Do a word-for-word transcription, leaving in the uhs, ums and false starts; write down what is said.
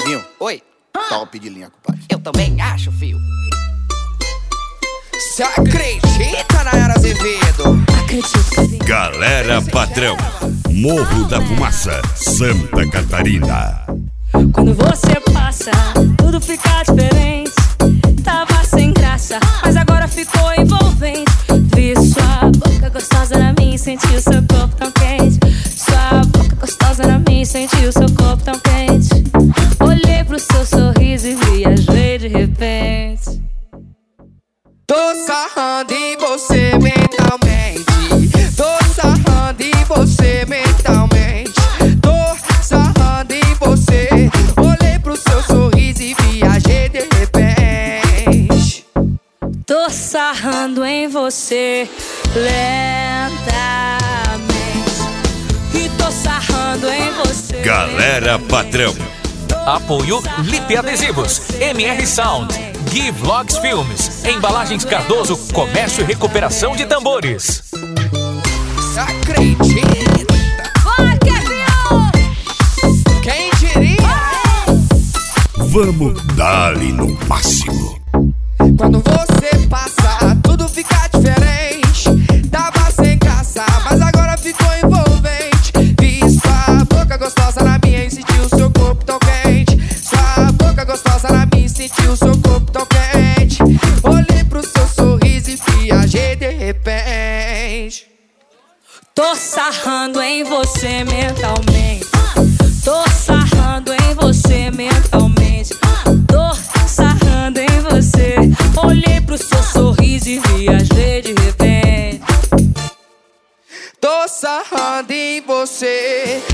Neguinho. Oi. Top de linha, compadre. Eu também acho, fio. Cê acredita, Nayara Azevedo? Acredito. Galera Patrão, Morro da Fumaça, Santa Catarina. Quando você passa, tudo fica diferente. Tava sem graça, mas agora ficou envolvente. Vi sua boca gostosa na minha e senti o seu corpo tão quente. Sua boca gostosa na minha e senti o seu corpo tão quente. Olhei pro seu sorriso e viajei de repente. Tô sarrando em você mentalmente. Tô sarrando em você mentalmente. Tô sarrando em você. Olhei pro seu sorriso e viajei de repente. Tô sarrando em você lentamente. E tô sarrando em você. Galera Patrão. Apoio Lipe Adesivos, M R Sound, Gui Vlogs Filmes, Embalagens Cardoso, Comércio e Recuperação de Tambores. Cê acredita? Vai, Kevin! Quem diria? Vamos dar-lhe no máximo. Quando você passa, tudo fica diferente. Tava sem graça, mas agora ficou envolvente. Vi sua boca gostosa na minha e senti o seu corpo tão quente. Sua boca gostosa na minha e senti o seu corpo tão quente. Olhei pro seu sorriso e viajei de repente. Tô sarrando em você mentalmente. Tô sarrando em você mentalmente. Tô sarrando em você. Olhei pro seu sorriso e viajei de repente. Tô sarrando em você